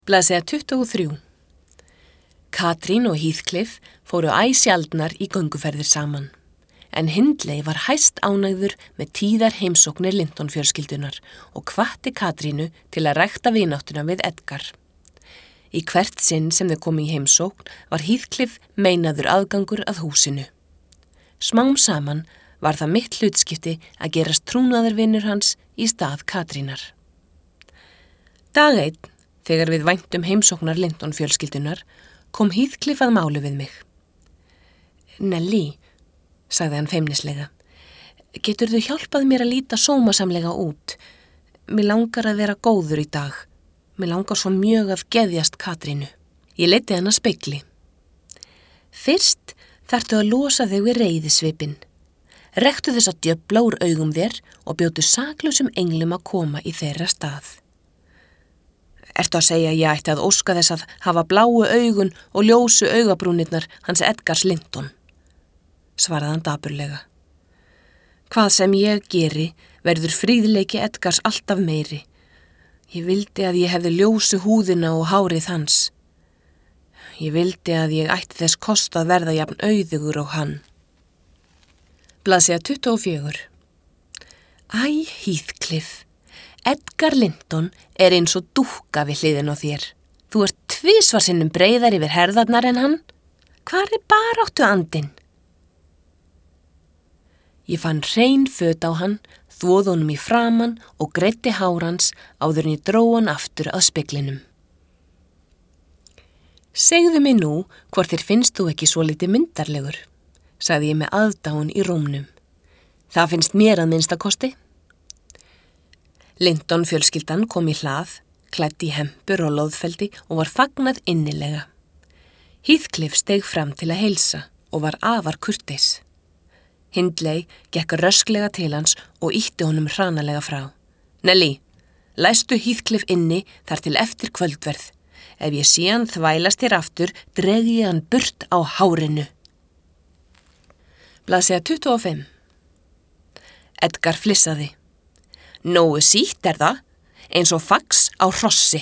Blaðsíða 23. Katrín og Heathcliff fóru æ sjaldnar í gönguferðir saman, en Hindley var hæst ánægður með tíðar heimsóknir Linton fjölskyldunar og hvatti Katrínu til að rækta vináttuna við Edgar. Í hvert sinn sem þau komu í heimsókn var Heathcliff meinaður aðgangur að húsinu. Smám saman var það mitt hlutskipti að gerast trúnaðarvinur hans í stað Katrínar. Dag einn, þegar við væntum heimsóknar Linton fjölskyldunar, kom Heathcliff að máli við mig. Nelly, sagði hann feimnislega, geturðu hjálpað mér að líta sómasamlega út? Mig langar að vera góður í dag. Mig langar svo mjög að geðjast Katrínu. Ég leiddi hann að spegli. Fyrst þarftu að losa þig við reiðisvipinn. Rektu þess að djöfla úr augum þér og bjótu saklausum englum að koma í þeirra stað. Ertu að segja að ég ætti að óska þess að hafa bláu augun og ljósu augabrúnirnar hans Edgars Linton? Svaraði hann dapurlega. Hvað sem ég geri verður fríðleiki Edgars alltaf meiri. Ég vildi að ég hefði ljósu húðina og hárið hans. Ég vildi að ég ætti þess kost að verða jafn auðugur og hann. Blaðsíða 24. Æ, Heathcliff, Edgar Linton er eins og dúkka við hliðin á þér. Þú ert tvisvar sinnum breiðar yfir herðarnar en hann. Hvar er baráttu andinn? Ég fann hrein föt á hann, þvoði honum í framan og greiddi hár hans áður en ég dró hann aftur að speglinum. Segðu mig nú hvort þér finnst þú ekki svolítið myndarlegur, sagði ég með aðdáun í rómnum. Það finnst mér að minnstakosti. Linton fjölskyldan kom í hlað, klædd í hempur og loðfeldi og var fagnað innilega. Heathcliff steig fram til að heilsa og var afar kurteis. Hindley gekk rösklega til hans og ýtti honum hranalega frá. Nelly, læstu Heathcliff inni þar til eftir kvöldverð. Ef ég sé hann þvælast þér aftur, dreg ég hann burt á hárinu. Blaðsíða 25. Edgar flissaði. Nógu sítt er það, eins og fax á hrossi.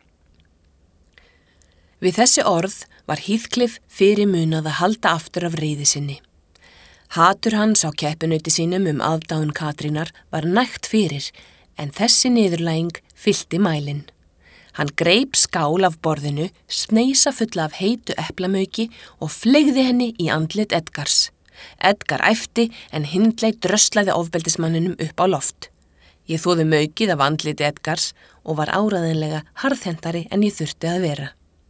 Við þessi orð var Heathcliff fyrirmunað að halda aftur af reiði sinni. Hatur hans á keppinauti sínum aðdáun Katrínar var nægt fyrir, en þessi niðurlæging fyllti mælinn. Hann greip skál af borðinu, sneisa fulla af heitu eplamauki og fleygði henni í andlit Edgars. Edgar æpti en Hindley dröslaði ofbeldismanninum upp á loft. Ég þvoði maukið af andliti Edgars og var áræðinlega harðhentari en ég þurfti að vera.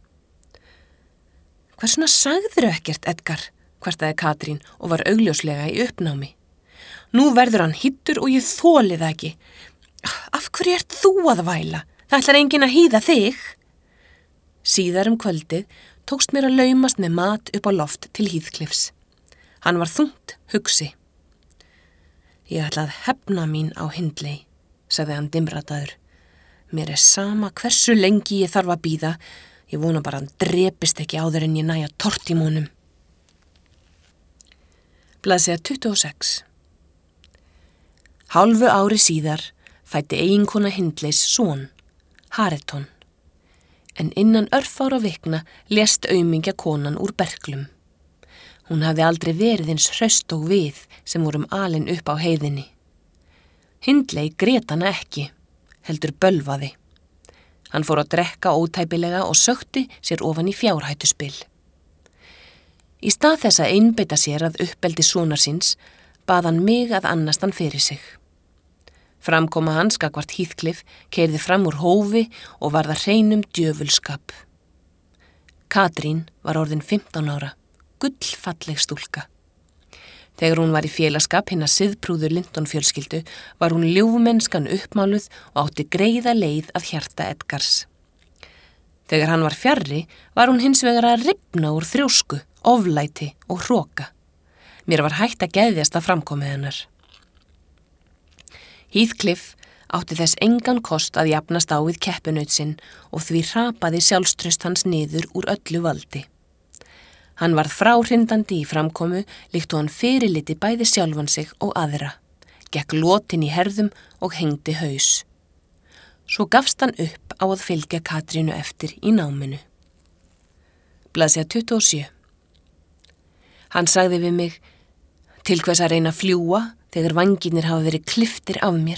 Hversuna sagðirðu ekkert, Edgar? Kvartaði Katrín og var augljóslega í uppnámi. Nú verður hann hittur og ég þoli það ekki. Af hverju ert þú að væla? Það ætlar enginn að hýða þig. Síðar kvöldið tókst mér að laumast með mat upp á loft til Heathcliffs. Hann var þungt hugsi. Ég ætla að hefna mín á Hindley, sagði hann dimmrataður. Mér er sama hversu lengi ég þarf að bíða. Ég vona bara hann drepist ekki áður en ég næja tortímónum. Blaðsíða 26. Hálfu ári síðar fæddi eiginkona Hindleys son, Hareton. En innan örfára vikna lést aumingja konan úr berklum. Hún hafði aldrei verið eins hraust og við sem vorum alin upp á heiðinni. Hindley grét hana ekki, heldur bölvaði. Hann fór að drekka ótæpilega og sökti sér ofan í fjárhættuspil. Í stað þess að einbeita sér að uppeldi sonar síns, bað hann mig að annast hann fyrir sig. Framkoma hans gagnvart Heathcliff keyrði fram úr hófi og varð að hreinum djöfulskap. Katrín var orðin 15 ára. Gullfalleg stúlka. Þegar hún var í félagsskap hinna siðprúðu Linton fjölskyldu var hún ljúfmennskan uppmáluð og átti greiða leið að hjarta Edgars. Þegar hann var fjarri var hún hins vegar að rifna úr þrjósku, oflæti og hroka. Mér var hægt að geðjast að framkomi hennar. Heathcliff átti þess engan kost að jafnast á við keppinaut sinn og því hrapaði sjálfstraust hans niður úr öllu valdi. Hann varð fráhrindandi í framkomu líkt og hann fyrirliti bæði sjálfan sig og aðra, gekk lotin í herðum og hengdi haus. Svo gafst hann upp á að fylgja Katrínu eftir í náminu. Blaðsíða 27. Hann sagði við mig, til hvers að reyna að fljúga þegar vængirnir hafa verið klipptir af mér.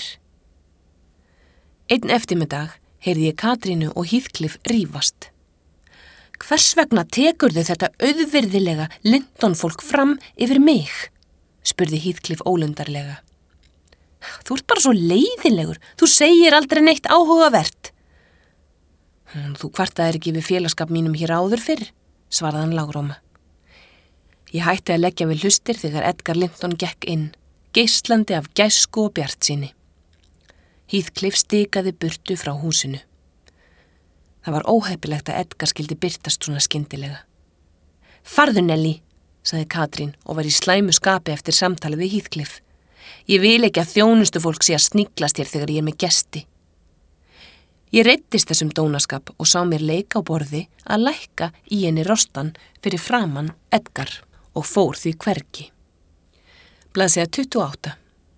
Einn eftirmiddag heyrði ég Katrínu og Heathcliff rífast. Hvers vegna tekurðu þetta auðvirðilega Linton-fólk fram yfir mig? Spurði Heathcliff ólundarlega. Þú ert bara svo leiðilegur, þú segir aldrei neitt áhugavert. Þú kvartaðir ekki við félagskap mínum hér áður fyrr, svaraði hann lágróma. Ég hætti að leggja við hlustir þegar Edgar Linton gekk inn, geislandi af gæsku og bjartsýni. Heathcliff stikaði burtu frá húsinu. Það var óheppilegt að Edgar skildi birtast svona skyndilega. Farðu, Nelly, sagði Katrín og var í slæmu skapi eftir samtalið við Heathcliff. Ég vil ekki að þjónustufólk sé að sniglast hér þegar ég með gesti. Ég reiddist þessum dónaskap og sá mér leik á borði að lækka í henni rostan fyrir framan Edgar og fór því hvergi. Blaðsíða 28.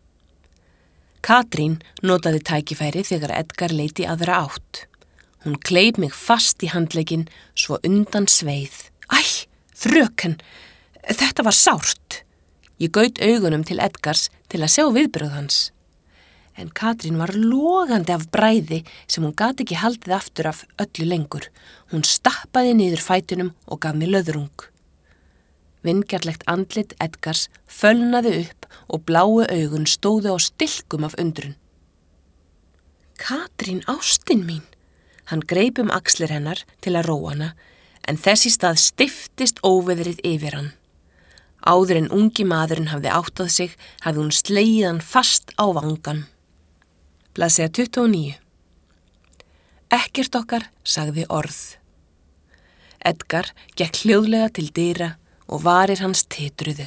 Katrín notaði tækifæri þegar Edgar leit í aðra átt. Hún kleip mig fast í handlegginn svo undan sveið. Æ, fröken, þetta var sárt. Ég gaut augunum til Edgars til að sjá viðbrögð hans. En Katrín var logandi af bræði sem hún gat ekki haldið aftur af öllu lengur. Hún stappaði niður fætunum og gaf mér löðrung. Vingjarlegt andlit Edgars fölnaði upp og bláu augun stóðu á stilkum af undrun. Katrín, ástin mín! Hann greip axlir hennar til að róa hana, en þess í stað stiftist óveðrið yfir hann. Áður en ungi maðurinn hafði áttað sig, hafði hún slegið hann fast á vangan. Blaðsíða 29. Ekkert okkar sagði orð. Edgar gekk hljóðlega til dyra og varir hans titruðu.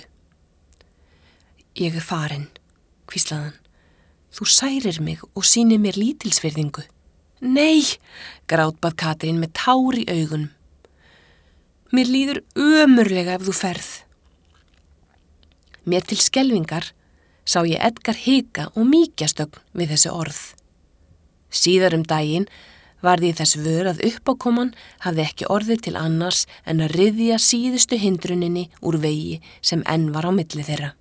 Ég farin, hvíslaði hann. Þú særir mig og sýnir mér lítilsvirðingu. Nei, grátbað Katrín með tár í augunum. Mér líður ömurlega ef þú ferð. Mér til skelfingar sá ég Edgar hika og mýkjastögn við þessi orð. Síðar daginn varð ég þess vör að uppákoman hafði ekki orðið til annars en að ryðja síðustu hindruninni úr vegi sem enn var á milli þeirra.